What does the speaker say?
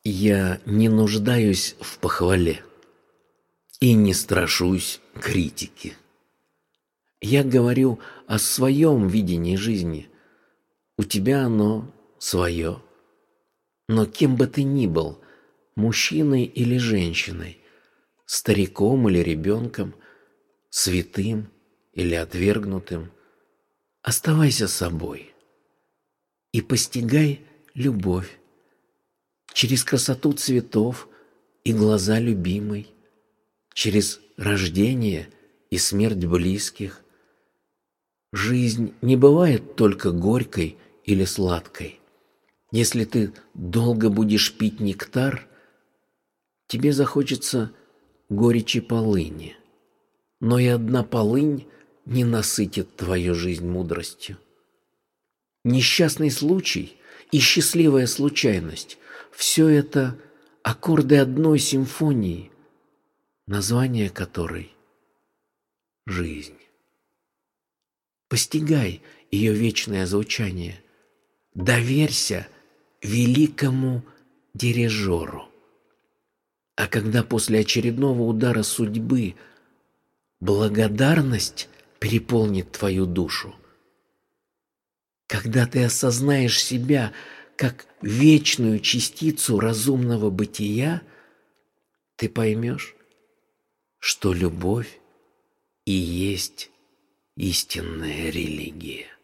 Я не нуждаюсь в похвале и не страшусь критики. Я говорю о своем видении жизни. У тебя оно свое. Но кем бы ты ни был, мужчиной или женщиной, стариком или ребенком, святым или отвергнутым, оставайся собой и постигай любовь через красоту цветов и глаза любимой, через рождение и смерть близких. Жизнь не бывает только горькой или сладкой. Если ты долго будешь пить нектар, тебе захочется горечи полыни. Но и одна полынь не насытит твою жизнь мудростью. Несчастный случай и счастливая случайность – все это аккорды одной симфонии, название которой – жизнь. Постигай ее вечное звучание, доверься великому дирижеру. А когда после очередного удара судьбы благодарность переполнит твою душу, когда ты осознаешь себя как вечную частицу разумного бытия, ты поймешь, что любовь и есть истинная религия.